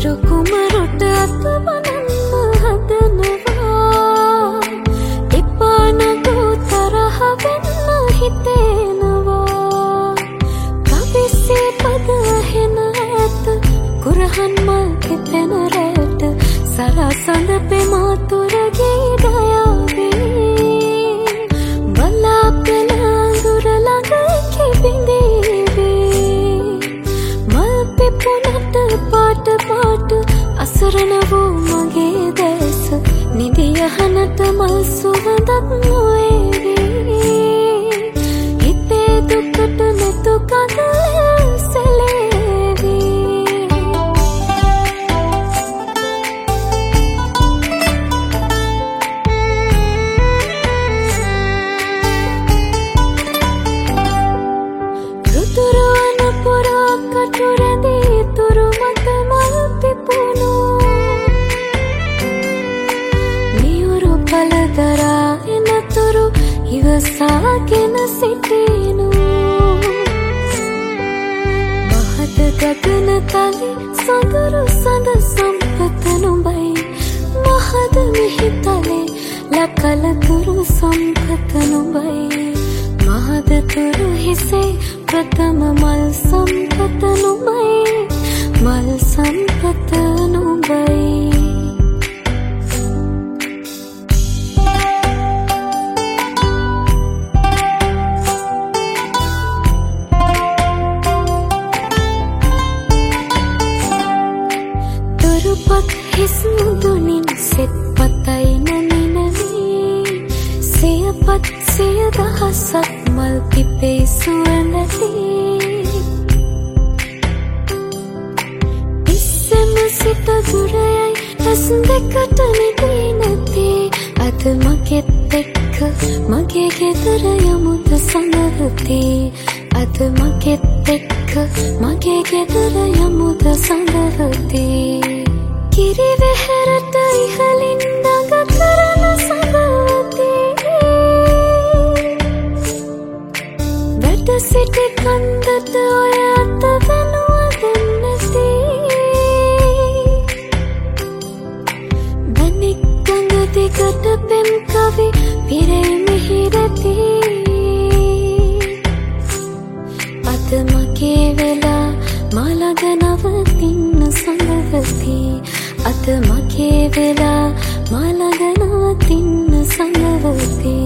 කුමරුට අතවනන්න හදනවා එපානතු තරහ වෙන්න හිතෙනවා කවිසේ පද හෙන ඇත කුරහන් මල් කෙතෙන රැට සරසඳ පෙමාතුර ගේ ගයාවේ බලාපෙන දුර ළඟ කිබිඳේවේ මල් පිපුණට පාට පාට අසරණ වූ මගේ දැස නිදියහනට මල් සුවඳක් නොවේවි හිතේ දුකට නැතු කඳ සැලේවි රුතුරුවන පුරා කටුරැඳී තුරු මත මල් පිපුණු පලදරා එනතුරු ඉවසාගෙන සිටිනු මහත ගගන තලි සොඳුරු සඳ සම්පත නුඹයි මහද මිහිතලේ ලකලතුරු සම්පත නුඹයි මහද තුරු හිසේ ප්‍රථම මල් සම්පත නුඹයි මල් සම්පත නුඹයි හිස් මුදුනින් සෙත් පතයි නමිනවී සියපත් සිය දහසක් මල් පිපේ සුවඳදී ඉස්සෙම සිත දුරයයි ඇස් දෙකට නිදී නැති අද මගෙත් එක්ක මගේ ගෙදර යමුද සඳරති අද මගෙත් එක්ක මගේ ගෙදර යමුද සඳරති කිරි වෙහෙරට ඉහලින් දඟ කරන සඳවතී වැට සිටි කන්දට ඔය අත වෙනුව දෙන්නති බැනික් ගඟ දිගට පෙම් කවි පිරෙයි මිහිරති අද මගේ වෙලා මාළඟ නවතින්න සඳවති අද මගේ වෙලා මාළඟ නවතින්න සඳවති